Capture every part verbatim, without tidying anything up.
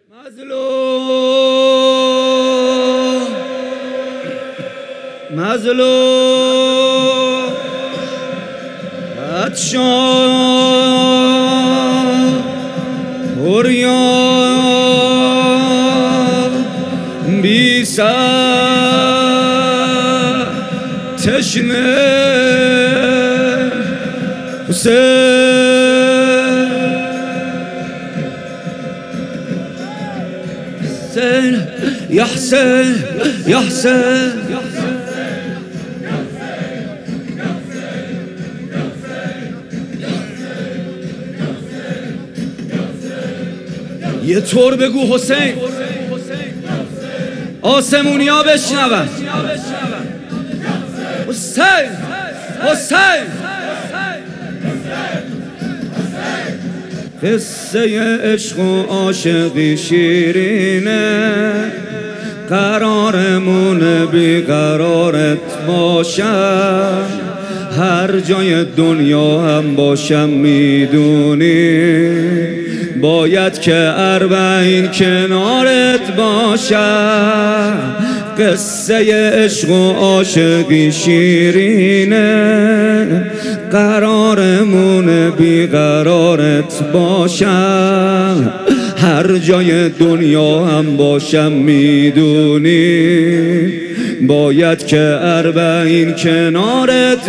مظلوم مظلوم عطشان عریان بی سر تشنه حسین حسین یا حسین یا حسین یه طور بگو حسین آسمونیا بشنون حسین حسین قصه عشق و عاشقی شیرینه قرارمون بیقرارت باشم هر جای دنیا هم باشم میدونی باید که اربعین کنارت باشم قصه عشق و عاشقی شیرینه قرارمون بیقرارت باشم هر جای دنیا هم باشم میدونی باید که اربعین کنارت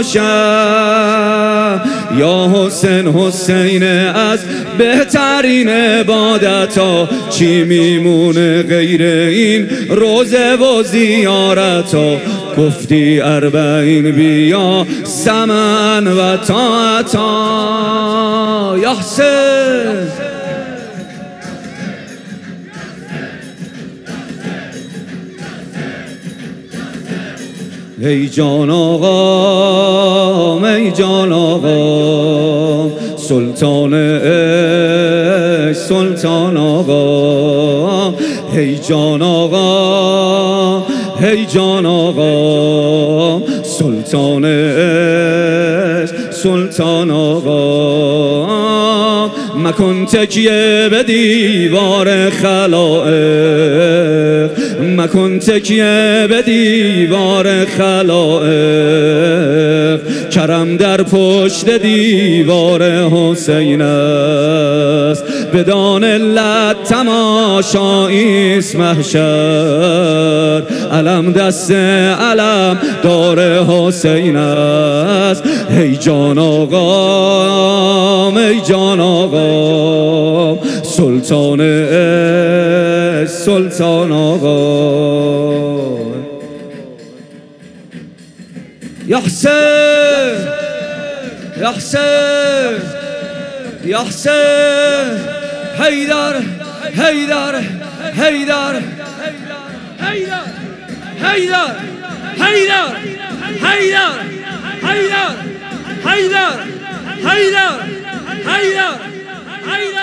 باشم یا حسین حسین از بهترین عبادت ها چی میمونه غیر این روزه و زیارت ها گفتی اربعین بیا سمن و طاعت ها یا حسین ای جان آقا ای جان آقا سلطان عشق سلطان آقا ای جان آقا ای جان آقا سلطان عشق سلطان آقا مکن تکیه به دیوار خلائق مکن تکیه به دیوار خلائق کرم در پشت دیوار حسین است بدان لط تماشایی است محشر علم دست علم دار حسین است ای جان آقا ای جان آقا سلطان عشق سلطان آقا یا حسین یا حسین یا حسین حیدر حیدر حیدر حیدر حیدر حیدر حیدر حیدر حیدر حیدر حیدر حیدر